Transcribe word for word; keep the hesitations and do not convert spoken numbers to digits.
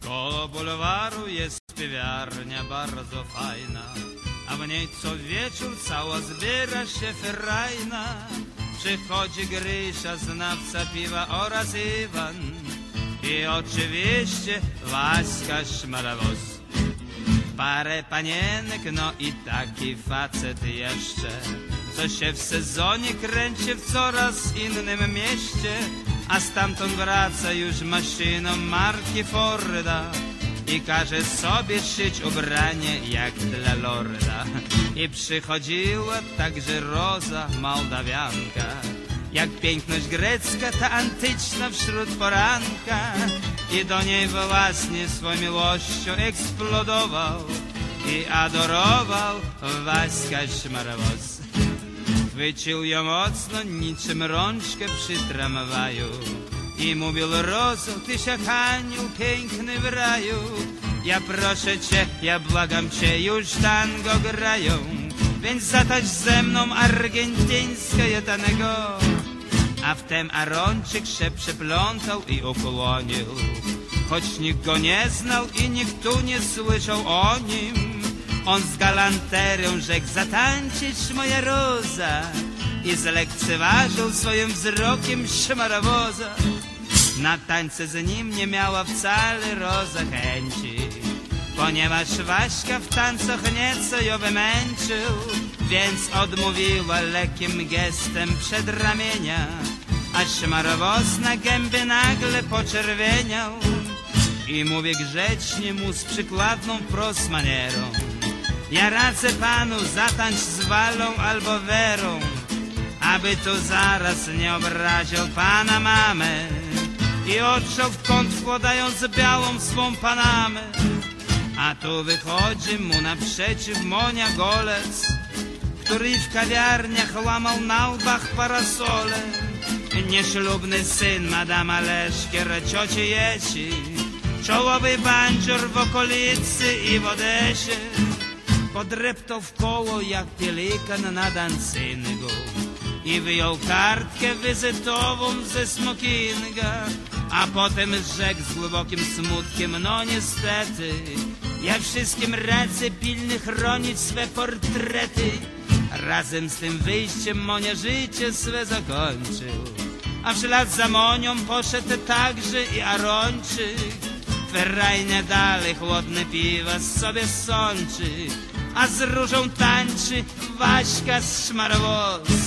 Koło bulwaru jest piwiarnia bardzo fajna, a w niej co wieczór cała zbiera się ferajna. Przychodzi Grysia, znawca piwa oraz Iwan i oczywiście Waśka Szmarawos. Parę panienek, no i taki facet jeszcze, co się w sezonie kręci w coraz innym mieście, a stamtąd wraca już maszyną marki Forda i każe sobie szyć ubranie jak dla lorda. I przychodziła także Roza Mołdawianka, jak piękność grecka, ta antyczna wśród poranka. I do niej właśnie swą miłością eksplodował i adorował Waśka Szmarawos. Chwycił ją mocno niczym rączkę przy tramwaju i mówił: Rozo, tyś jak anioł piękny w raju. Ja proszę cię, ja błagam cię, już tango grają, więc zatańcz ze mną argentyńskie tango. A wtem Aronczyk się przeplątał i ukłonił, choć nikt go nie znał i nikt tu nie słyszał o nim. On z galanterią rzekł: zatańczyć moja Roza, i zlekceważył swoim wzrokiem Szmarawoza. Na tańce z nim nie miała wcale Roza chęci, ponieważ Waśka w tańcach nieco ją wymęczył, więc odmówiła lekkim gestem przedramienia, a Szmarawos na gębie nagle poczerwieniał i mówi grzecznie mu z przykładną wprost manierą: ja radzę panu, zatańcz z Walą albo Werą, aby tu zaraz nie obraził pana mamę. I odszedł w kąt, wkładając białą swą panamę. A tu wychodzi mu naprzeciw Monia Golec, który w kawiarniach łamał na łbach parasole. Nieślubny syn madama Leszkier, cioci Jeci, czołowy bandzior w okolicy i w Odesie. Podreptał w koło jak pielikan na dancyngu i wyjął kartkę wizytową ze smokinga, a potem rzekł z głębokim smutkiem: no niestety, ja wszystkim radzę pilnie chronić swe portrety. Razem z tym wyjściem Monia życie swe zakończył, a w ślad za Monią poszedł także i Aronczyk. Ferajnie dalej chłodne piwa sobie sączy, a z Różą tańczy Waśka Szmarawos.